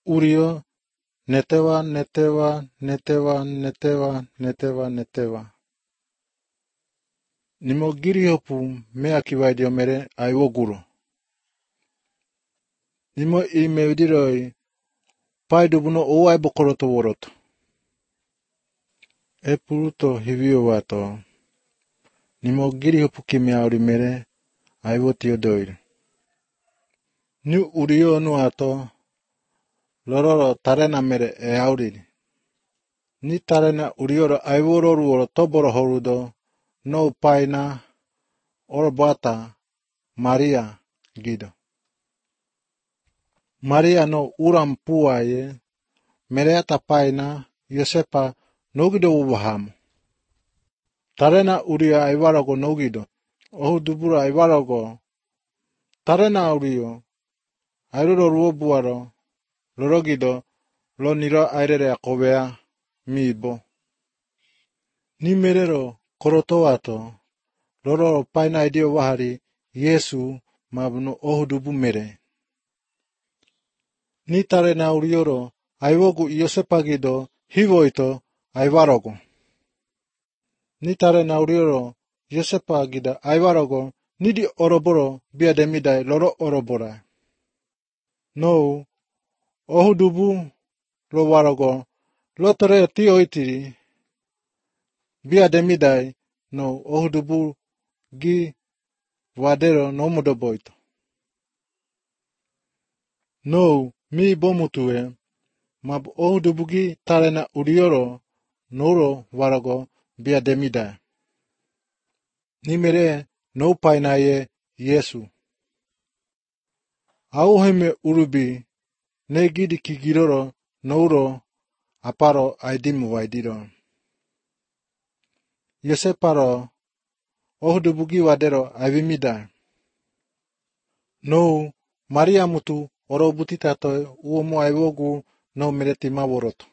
urio netewa. Nimogiri hopu me akiwaidio mere aiwoguro. Nimo imediroi paidubuno oai bokoroto woroto. Epuruto hivio wato. Nimogiri hopu kimi auri mere aiwotio doiri. Ni urio nuato lororo tarena mere e auriri. Ni tarena urioro aiwororuoro toboro horudo no paina orbata Maria gido. Maria no uram puaye mereata paina Yosepa nogido ubahamu. Tarena urio aiwarago nogido. Ohu dubura aiwarago. Tarena urio airoro ruobuaro lorogido lo niro airere akobea mibo. Ni merero korotowato lororo paina idio wahari Yesu mabuno ohu dubu mere. Ni tarena urioro aiwogu Yosepa gido hivoito aiwarago. Ni tarena urioro Yosepa gida aiwarago nidi oroboro biademidai loro orobora. No ohu dubu lo warago lotore tioitiri biademidai no ohu dubu gi wadero no modoboito. No mi bomutue mab ohu dubu gi tarena urioro noro warago biademidai. Nimere no painaye Yesu. Auheme urubi negidi kigiroro nouro aparo aidimu waidiro. Yoseparo ohudubugi wadero avimida. No Maria mutu orobutitato uomo aiwogu no mereti maworoto.